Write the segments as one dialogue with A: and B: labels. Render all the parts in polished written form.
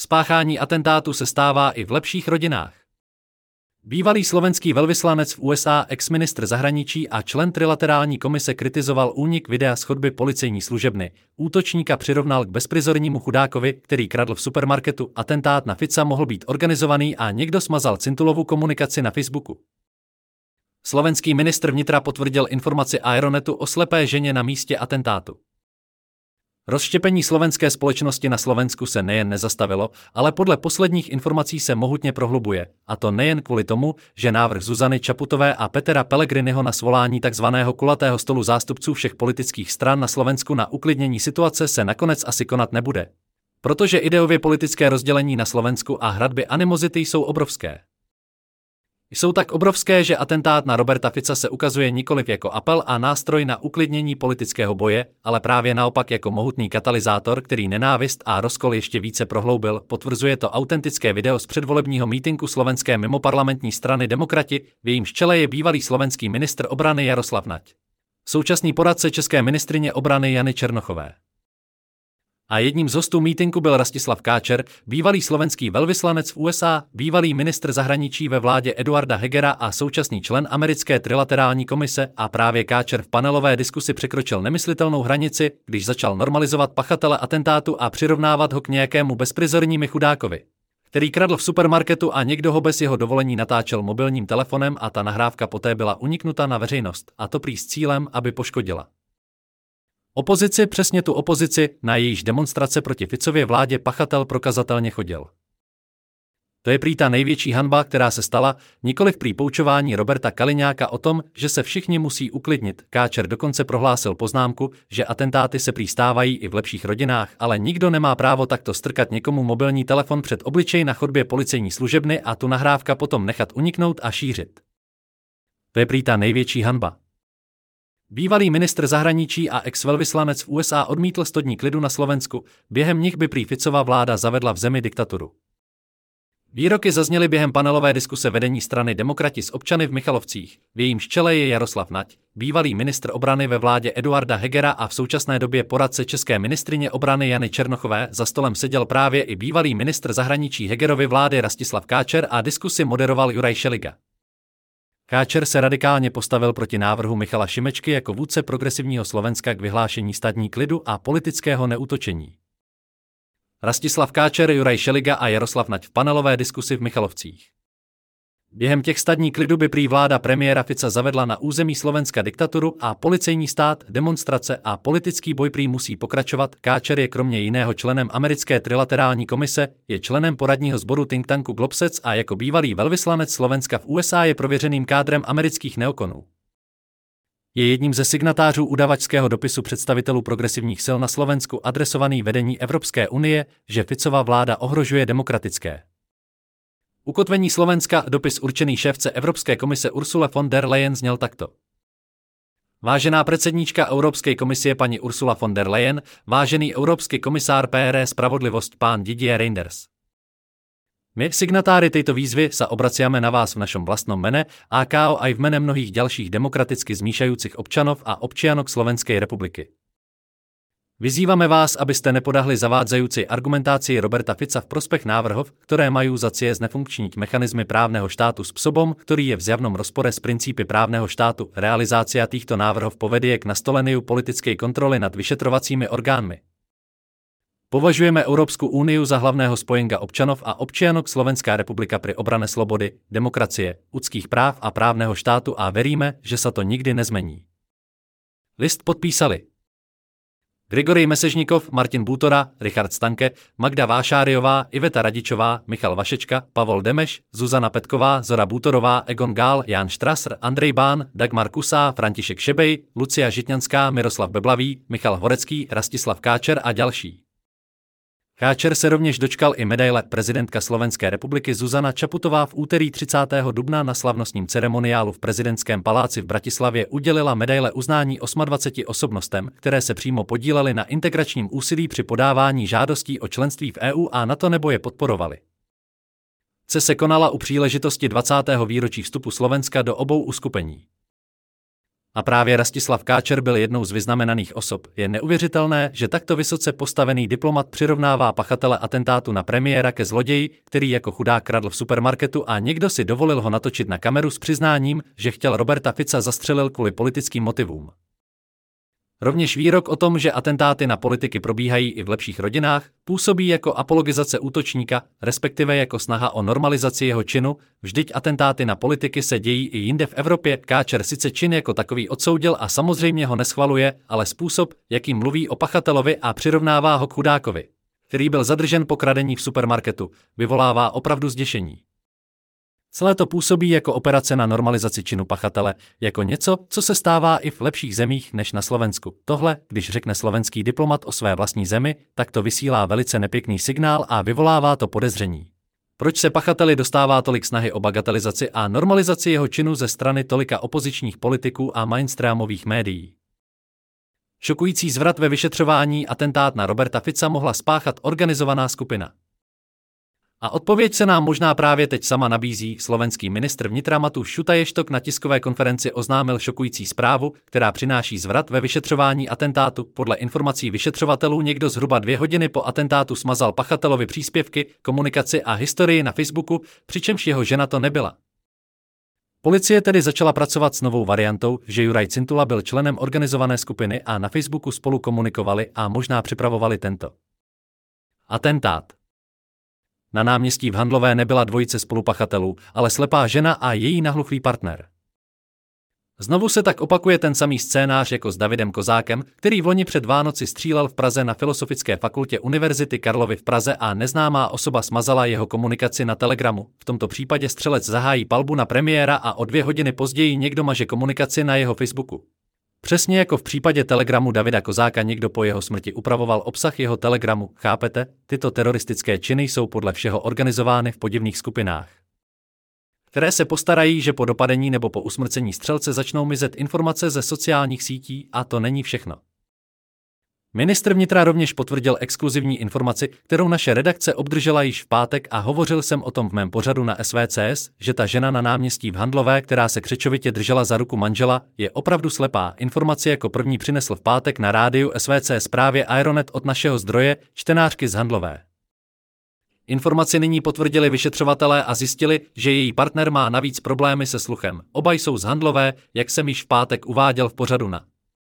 A: Spáchání atentátu se stává i v lepších rodinách. Bývalý slovenský velvyslanec v USA, ex-ministr zahraničí a člen trilaterální komise kritizoval únik videa z chodby policejní služebny. Útočníka přirovnal k bezprizornímu chudákovi, který kradl v supermarketu. Atentát na Fica mohl být organizovaný a někdo smazal Cintulovu komunikaci na Facebooku. Slovenský ministr vnitra potvrdil informaci Aeronetu o slepé ženě na místě atentátu. Rozštěpení slovenské společnosti na Slovensku se nejen nezastavilo, ale podle posledních informací se mohutně prohlubuje, a to nejen kvůli tomu, že návrh Zuzany Čaputové a Petera Pellegriniho na svolání tzv. Kulatého stolu zástupců všech politických stran na Slovensku na uklidnění situace se nakonec asi konat nebude. Protože ideově politické rozdělení na Slovensku a hradby animozity jsou obrovské. Jsou tak obrovské, že atentát na Roberta Fica se ukazuje nikoliv jako apel a nástroj na uklidnění politického boje, ale právě naopak jako mohutný katalyzátor, který nenávist a rozkol ještě více prohloubil, potvrzuje to autentické video z předvolebního mítinku slovenské mimoparlamentní strany Demokrati, v jejímž čele je bývalý slovenský ministr obrany Jaroslav Nať. Současný poradce české ministryně obrany Jany Černochové. A jedním z hostů mítinku byl Rastislav Káčer, bývalý slovenský velvyslanec v USA, bývalý ministr zahraničí ve vládě Eduarda Hegera a současný člen americké trilaterální komise, a právě Káčer v panelové diskusi překročil nemyslitelnou hranici, když začal normalizovat pachatele atentátu a přirovnávat ho k nějakému bezprizornímu chudákovi, který kradl v supermarketu a někdo ho bez jeho dovolení natáčel mobilním telefonem a ta nahrávka poté byla uniknuta na veřejnost, a to prý s cílem, aby poškodila opozici, přesně tu opozici, na jejíž demonstrace proti Ficově vládě pachatel prokazatelně chodil. To je prý ta největší hanba, která se stala, nikoliv prý poučování Roberta Kaliňáka o tom, že se všichni musí uklidnit. Káčer dokonce prohlásil poznámku, že atentáty se prý stávají i v lepších rodinách, ale nikdo nemá právo takto strkat někomu mobilní telefon před obličej na chodbě policejní služebny a tu nahrávka potom nechat uniknout a šířit. To je prý ta největší hanba. Bývalý ministr zahraničí a ex-velvyslanec v USA odmítl 100 dní klidu na Slovensku, během nich by prý Ficova vláda zavedla v zemi diktaturu. Výroky zazněly během panelové diskuse vedení strany Demokrati s občany v Michalovcích, v jejímž čele je Jaroslav Nať, bývalý ministr obrany ve vládě Eduarda Hegera a v současné době poradce české ministryně obrany Jany Černochové. Za stolem seděl právě i bývalý ministr zahraničí Hegerovy vlády Rastislav Káčer a diskusi moderoval Juraj Šeliga. Káčer se radikálně postavil proti návrhu Michala Šimečky jako vůdce progresivního Slovenska k vyhlášení 100 dní klidu a politického neútočení. Rastislav Káčer, Juraj Šeliga a Jaroslav Nať v panelové diskusi v Michalovcích. Během těch 100 dní klidu by prý vláda premiéra Fica zavedla na území Slovenska diktaturu a policejní stát, demonstrace a politický boj prý musí pokračovat. Káčer je kromě jiného členem americké trilaterální komise, je členem poradního sboru think tanku Globsec a jako bývalý velvyslanec Slovenska v USA je prověřeným kádrem amerických neokonů. Je jedním ze signatářů udavačského dopisu představitelů progresivních sil na Slovensku adresovaný vedení Evropské unie, že Ficova vláda ohrožuje demokratické ukotvení Slovenska. Dopis určený šéfce Evropské komise Ursule von der Leyen zněl takto. Vážená předsedníčka Evropské komisie paní Ursula von der Leyen, vážený evropský komisár PR spravodlivost pán Didier Reinders. My, signatáři této výzvy, se obracíme na vás v našem vlastnom mene, AKO a i v mene mnohých dalších demokraticky zmíšajících občanov a občianok Slovenské republiky. Vyzýváme vás, abyste nepodahli zavádzající argumentácii Roberta Fica v prospech návrhov, které mají za cíl znefunkčnit mechanismy právného štátu způsobem, který je v zjavnom rozpore s principy právného štátu. Realizácia týchto návrhov povedie k nastoleniu politické kontroly nad vyšetrovacími orgánmi. Považujeme Európsku úniu za hlavného spojenka občanov a občianok Slovenská republika pri obrane slobody, demokracie, ľudských práv a právneho štátu a veríme, že sa to nikdy nezmení. List podpísali Grigory Mesežníkov, Martin Bútora, Richard Stanke, Magda Vášáriová, Iveta Radičová, Michal Vašečka, Pavol Demeš, Zuzana Petková, Zora Bútorová, Egon Gál, Jan Štrasr, Andrej Bán, Dagmar Kusá, František Šebej, Lucia Žitňanská, Miroslav Beblavý, Michal Horecký, Rastislav Káčer a další. Káčer se rovněž dočkal i medaile. Prezidentka Slovenské republiky Zuzana Čaputová v úterý 30. dubna na slavnostním ceremoniálu v prezidentském paláci v Bratislavě udělila medaile uznání 28 osobnostem, které se přímo podílely na integračním úsilí při podávání žádostí o členství v EU a NATO nebo je podporovali. Se konala u příležitosti 20. výročí vstupu Slovenska do obou uskupení. A právě Rastislav Káčer byl jednou z vyznamenaných osob. Je neuvěřitelné, že takto vysoce postavený diplomat přirovnává pachatele atentátu na premiéra ke zloději, který jako chudák kradl v supermarketu a někdo si dovolil ho natočit na kameru s přiznáním, že chtěl Roberta Fica zastřelil kvůli politickým motivům. Rovněž výrok o tom, že atentáty na politiky probíhají i v lepších rodinách, působí jako apologizace útočníka, respektive jako snaha o normalizaci jeho činu, vždyť atentáty na politiky se dějí i jinde v Evropě. Káčer sice čin jako takový odsoudil a samozřejmě ho neschvaluje, ale způsob, jakým mluví o pachatelovi a přirovnává ho k chudákovi, který byl zadržen po kradení v supermarketu, vyvolává opravdu zděšení. Celé to působí jako operace na normalizaci činu pachatele, jako něco, co se stává i v lepších zemích než na Slovensku. Tohle, když řekne slovenský diplomat o své vlastní zemi, tak to vysílá velice nepěkný signál a vyvolává to podezření. Proč se pachateli dostává tolik snahy o bagatelizaci a normalizaci jeho činu ze strany tolika opozičních politiků a mainstreamových médií? Šokující zvrat ve vyšetřování: atentát na Roberta Fica mohla spáchat organizovaná skupina. A odpověď se nám možná právě teď sama nabízí. Slovenský ministr vnitra Matúš Šutaj-Eštok na tiskové konferenci oznámil šokující zprávu, která přináší zvrat ve vyšetřování atentátu. Podle informací vyšetřovatelů někdo zhruba 2 hodiny po atentátu smazal pachatelovi příspěvky, komunikaci a historii na Facebooku, přičemž jeho žena to nebyla. Policie tedy začala pracovat s novou variantou, že Juraj Cintula byl členem organizované skupiny a na Facebooku spolu komunikovali a možná připravovali tento atentát. Na náměstí v Handlové nebyla dvojice spolupachatelů, ale slepá žena a její nahluchlý partner. Znovu se tak opakuje ten samý scénář jako s Davidem Kozákem, který vloni před Vánoci střílel v Praze na Filozofické fakultě Univerzity Karlovy v Praze a neznámá osoba smazala jeho komunikaci na Telegramu. V tomto případě střelec zahájí palbu na premiéra a o 2 hodiny později někdo maže komunikaci na jeho Facebooku. Přesně jako v případě Telegramu Davida Kozáka někdo po jeho smrti upravoval obsah jeho Telegramu, chápete? Tyto teroristické činy jsou podle všeho organizovány v podivných skupinách, které se postarají, že po dopadení nebo po usmrcení střelce začnou mizet informace ze sociálních sítí, a to není všechno. Ministr vnitra rovněž potvrdil exkluzivní informaci, kterou naše redakce obdržela již v pátek, a hovořil jsem o tom v mém pořadu na SVCS, že ta žena na náměstí v Handlové, která se křečovitě držela za ruku manžela, je opravdu slepá. Informaci jako první přinesl v pátek na rádiu SVCS právě Aeronet od našeho zdroje, čtenářky z Handlové. Informaci nyní potvrdili vyšetřovatelé a zjistili, že její partner má navíc problémy se sluchem. Oba jsou z Handlové, jak jsem již v pátek uváděl v pořadu na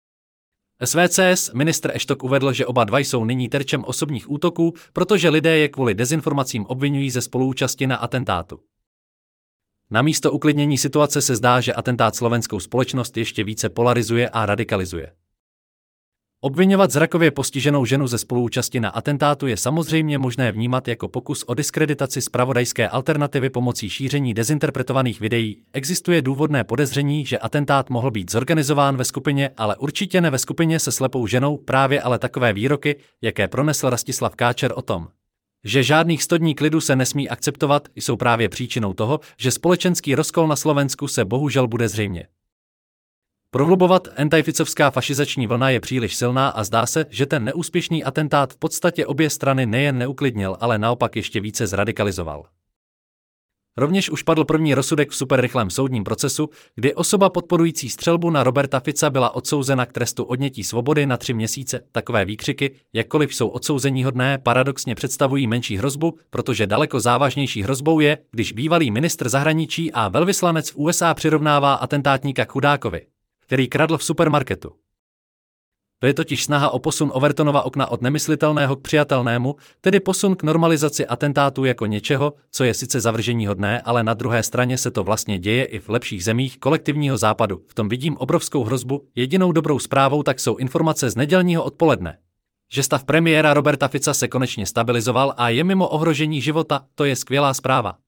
A: SVCS. Ministr Eštok uvedl, že oba dva jsou nyní terčem osobních útoků, protože lidé je kvůli dezinformacím obvinují ze spoluúčasti na atentátu. Namísto uklidnění situace se zdá, že atentát slovenskou společnost ještě více polarizuje a radikalizuje. Obviňovat zrakově postiženou ženu ze spoluúčasti na atentátu je samozřejmě možné vnímat jako pokus o diskreditaci zpravodajské alternativy pomocí šíření dezinterpretovaných videí. Existuje důvodné podezření, že atentát mohl být zorganizován ve skupině, ale určitě ne ve skupině se slepou ženou. Právě ale takové výroky, jaké pronesl Rastislav Káčer o tom, že žádných 100 dní klidu se nesmí akceptovat, jsou právě příčinou toho, že společenský rozkol na Slovensku se bohužel bude zřejmě prohlubovat. Antificovská fašizační vlna je příliš silná a zdá se, že ten neúspěšný atentát v podstatě obě strany nejen neuklidnil, ale naopak ještě více zradikalizoval. Rovněž už padl první rozsudek v superrychlém soudním procesu, kdy osoba podporující střelbu na Roberta Fica byla odsouzena k trestu odnětí svobody na 3 měsíce. Takové výkřiky, jakkoliv jsou odsouzeníhodné, paradoxně představují menší hrozbu, protože daleko závažnější hrozbou je, když bývalý ministr zahraničí a velvyslanec v USA přirovnává atentátníka k chudákovi, který kradl v supermarketu. To je totiž snaha o posun Overtonova okna od nemyslitelného k přijatelnému, tedy posun k normalizaci atentátu jako něčeho, co je sice zavrženíhodné, ale na druhé straně se to vlastně děje i v lepších zemích kolektivního západu. V tom vidím obrovskou hrozbu. Jedinou dobrou zprávou tak jsou informace z nedělního odpoledne, že stav premiéra Roberta Fica se konečně stabilizoval a je mimo ohrožení života. To je skvělá zpráva.